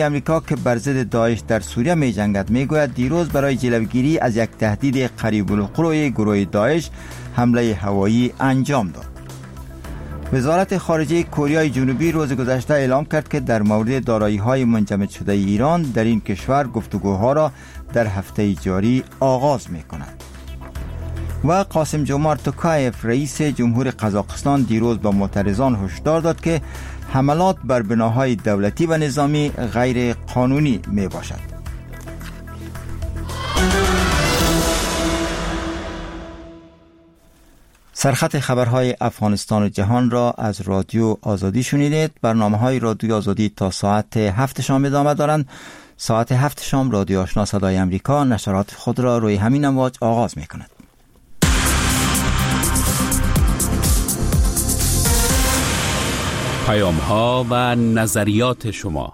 امریکا که بر ضد داعش در سوریه می جنگد میگوید دیروز برای جلوگیری از یک تهدید قریب الوقوع گروه داعش حمله هوایی انجام داد. وزارت خارجه کره جنوبی روز گذشته اعلام کرد که در مورد دارایی‌های منجمد شده ایران در این کشور گفتگوها را در هفته جاری آغاز می‌کند. و قاسم جومارت توکایف رئیس جمهور قزاقستان دیروز به معترضان هشدار داد که حملات بر بناهای دولتی و نظامی غیر قانونی می باشد. سرخط خبرهای افغانستان و جهان را از رادیو آزادی شنیدید. برنامه‌های رادیو آزادی تا ساعت 7 شام ادامه دارند. ساعت 7 شام رادیو آشنا صدای امریکا نشرات خود را روی همین امواج آغاز می کند. پیام‌ها و نظریات شما.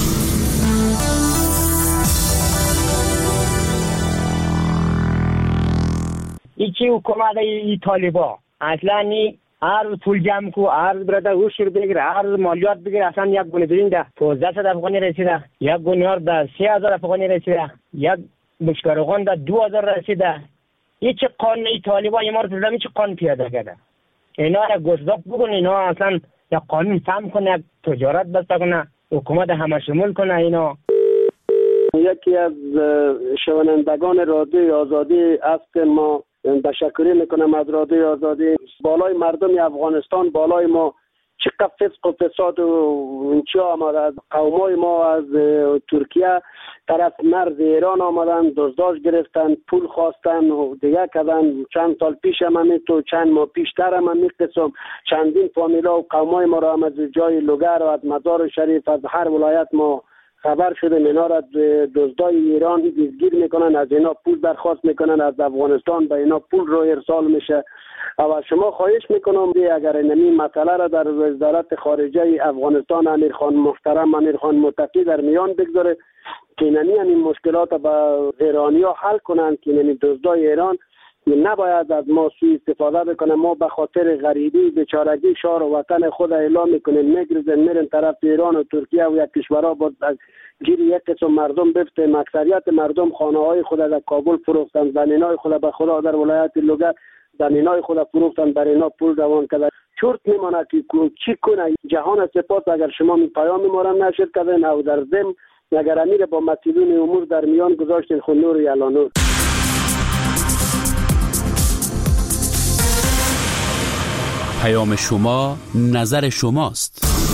ایچی حکومت ای طالبا اصلا نی هر پول جمع کو هر برده اوشر بگیره هر مالیات بگیره اصلا یک گونه برین ده 1500 افغانی رسیده یک گونه ده 3000 افغانی رسیده یک بشکارغان ده 2000 رسیده. هیچ قانون ای طالبا ما رو زمین چه قانون پیاده کرده اینا را گشتاق بگن اینا اصلا یک قانون فهم کنه تجارت بسته کنه حکومت همه شمول کنه. اینا یکی از شنوندگان رادیو آزادی است. ما تشکر میکنم از رادیو آزادی. بالای مردم افغانستان بالای ما چقدر فسق و فساد و چی آمده از قومای ما از ترکیه طرف مرز ایران آمدن دزداش گرفتن پول خواستن و دیگه کردن. چند سال پیش هم تو چند ماه پیشتر هم قسم چندین فامیلا و قومای ما را هم از جای لوگر و از مزار شریف از هر ولایت ما خبر شده اینا را دزدای ایران دزگیر میکنن از اینا پول درخواست میکنن از افغانستان به اینا پول رو ارسال میشه. و شما خواهش میکنم اگر این مسئله را در وزارت خارجه افغانستان امیرخان محترم امیرخان متقی در میان بگذاره که این مشکلات با ایرانی‌ها حل کنند که این دزدای ایران نباید از ما سوء استفاده بکنه. ما به خاطر غریبی بیچارگی شهر و وطن خود اعلام میکنیم میگرزن میرن طرف ایران و ترکیه و یک کشورها با گیر یک قسم مردم بفتیم. اکثریت مردم خانه های خود در کابل فروختن زمینای خود به خدا در ولایت لوگر زمینای خود فروختن بر اینا پول روان کرده. چرت میماند که چی کنه جهان سپاس اگر شما می پیام ما را نشر کردین او در ضمن اگر امیر با مسئولین امور در میان گذاشتین خود نور یلا نور. پیام شما نظر شماست.